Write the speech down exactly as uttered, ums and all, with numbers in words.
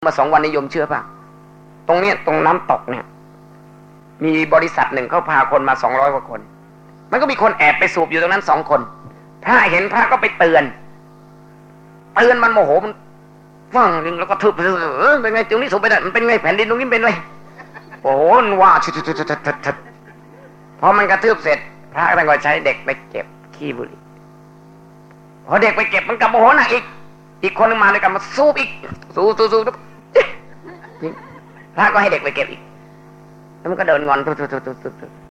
มาสองวันนิยมเชื่อป่ะตรงเนี้ยตรงน้ำตกเนี่ยมีบริษัทหนึ่งเขาพาคนมาสองร้อยกว่าคนมันก็มีคนแอบไปสูบอยู่ตรงนั้นสองคนพระเห็นพระก็ไปเตือนเตือนมันโมโหมันฟังแล้วก็ทึบเออเป็นไงตรงนี้สูบไปได้มันเป็นไงแผ่นดินตรงนี้เป็นไงโอ้โหว่าชุดชุดชุดชุดพอมันกระทืบเสร็จพระก็ใช้เด็กไปเก็บขี้บุหรี่พอเด็กไปเก็บมันกลับโมโหหนักอีกอีกคนนึงมาเลยกันมาสูบอีกสูบสูบสูบพระก็ให้เด็กไปเก็บอีกแล้วมันก็เดินงอน